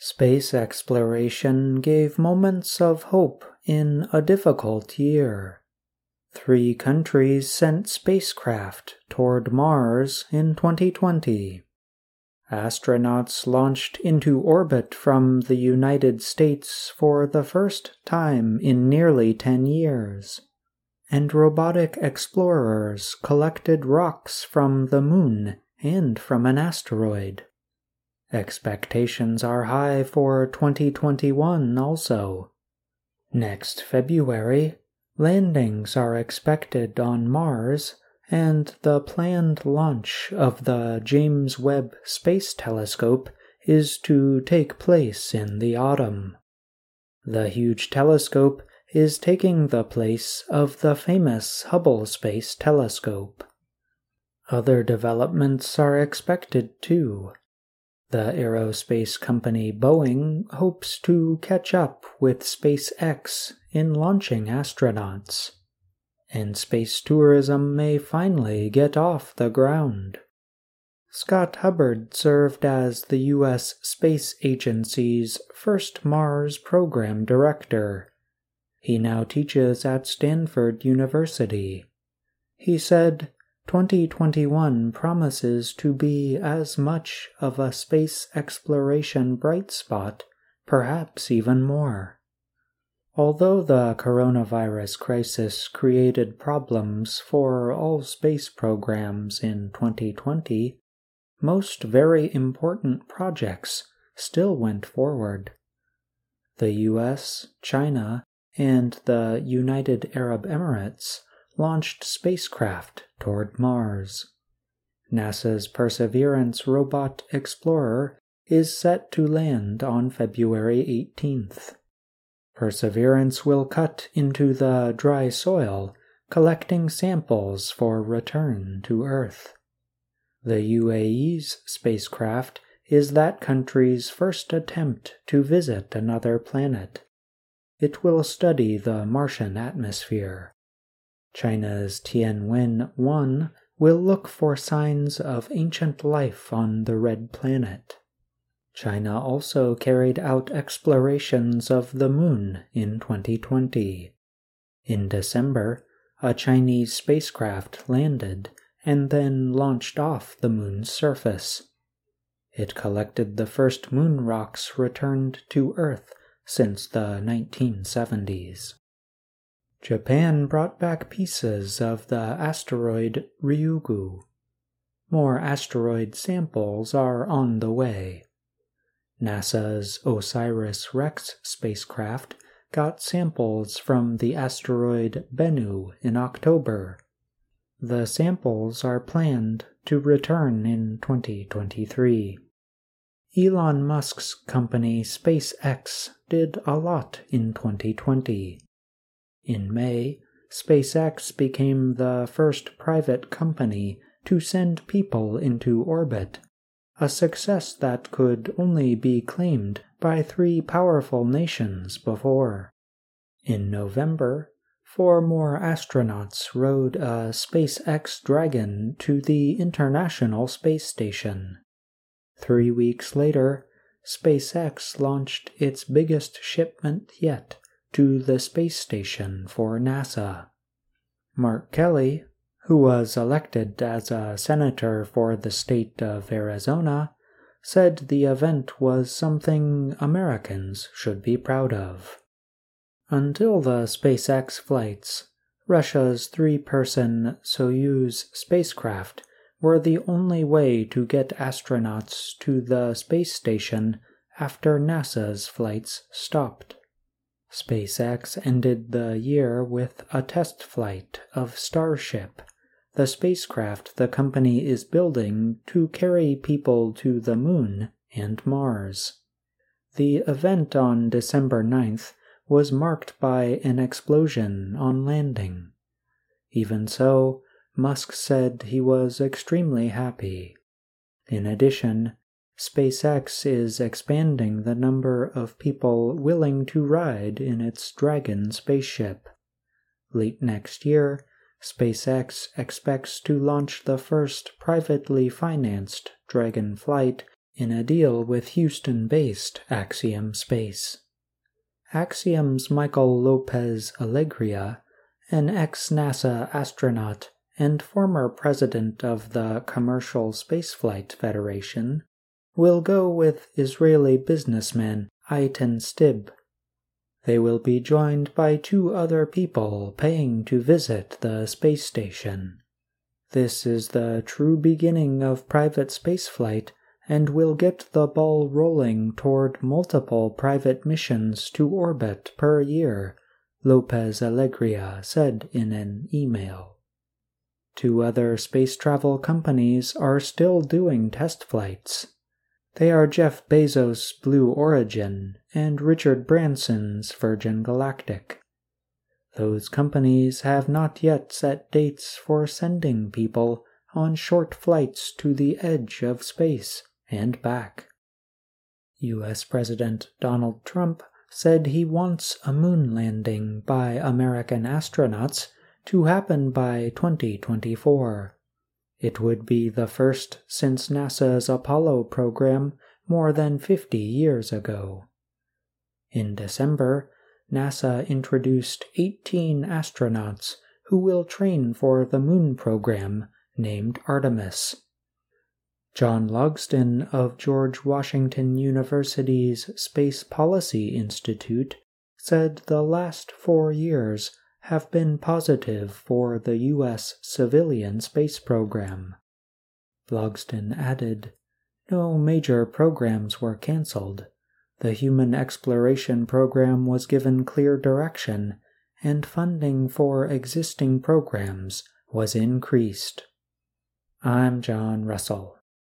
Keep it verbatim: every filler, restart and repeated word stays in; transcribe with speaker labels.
Speaker 1: Space exploration gave moments of hope in a difficult year. Three countries sent spacecraft toward Mars in twenty twenty. Astronauts launched into orbit from the United States for the first time in nearly ten years. And robotic explorers collected rocks from the Moon and from an asteroid. Expectations are high for twenty twenty-one also. Next February, landings are expected on Mars, and the planned launch of the James Webb Space Telescope is to take place in the autumn. The huge telescope is taking the place of the famous Hubble Space Telescope. Other developments are expected too. The aerospace company Boeing hopes to catch up with SpaceX in launching astronauts, and space tourism may finally get off the ground. Scott Hubbard served as the U S Space Agency's first Mars program director. He now teaches at Stanford University. He said, twenty twenty-one promises to be as much of a space exploration bright spot, perhaps even more. Although the coronavirus crisis created problems for all space programs in twenty twenty, most very important projects still went forward. The U S, China, and the United Arab Emirates launched spacecraft toward Mars. NASA's Perseverance robot Explorer is set to land on February eighteenth. Perseverance will cut into the dry soil, collecting samples for return to Earth. The U A E's spacecraft is that country's first attempt to visit another planet. It will study the Martian atmosphere. China's Tianwen one will look for signs of ancient life on the Red Planet. China also carried out explorations of the Moon in twenty twenty. In December, a Chinese spacecraft landed and then launched off the Moon's surface. It collected the first moon rocks returned to Earth since the nineteen seventies. Japan brought back pieces of the asteroid Ryugu. More asteroid samples are on the way. NASA's OSIRIS-REx spacecraft got samples from the asteroid Bennu in October. The samples are planned to return in twenty twenty-three. Elon Musk's company SpaceX did a lot in twenty twenty. In May, SpaceX became the first private company to send people into orbit, a success that could only be claimed by three powerful nations before. In November, four more astronauts rode a SpaceX Dragon to the International Space Station. Three weeks later, SpaceX launched its biggest shipment yet to the space station for NASA. Mark Kelly, who was elected as a senator for the state of Arizona, said the event was something Americans should be proud of. Until the SpaceX flights, Russia's three-person Soyuz spacecraft were the only way to get astronauts to the space station after NASA's flights stopped. SpaceX ended the year with a test flight of Starship, the spacecraft the company is building to carry people to the Moon and Mars. The event on December ninth was marked by an explosion on landing. Even so, Musk said he was extremely happy. In addition, SpaceX is expanding the number of people willing to ride in its Dragon spaceship. Late next year, SpaceX expects to launch the first privately financed Dragon flight in a deal with Houston-based Axiom Space. Axiom's Michael Lopez Alegria, an ex-NASA astronaut and former president of the Commercial Spaceflight Federation, will go with Israeli businessman Eitan Stib. They will be joined by two other people paying to visit the space station. This is the true beginning of private spaceflight and will get the ball rolling toward multiple private missions to orbit per year, Lopez Alegria said in an email. Two other space travel companies are still doing test flights. They are Jeff Bezos' Blue Origin and Richard Branson's Virgin Galactic. Those companies have not yet set dates for sending people on short flights to the edge of space and back. U S President Donald Trump said he wants a moon landing by American astronauts to happen by twenty twenty-four. It would be the first since NASA's Apollo program more than fifty years ago. In December, NASA introduced eighteen astronauts who will train for the moon program named Artemis. John Logsdon of George Washington University's Space Policy Institute said the last four years have been positive for the U S civilian space program. Logsdon added, "No major programs were canceled. The Human Exploration Program was given clear direction, and funding for existing programs was increased." I'm John Russell.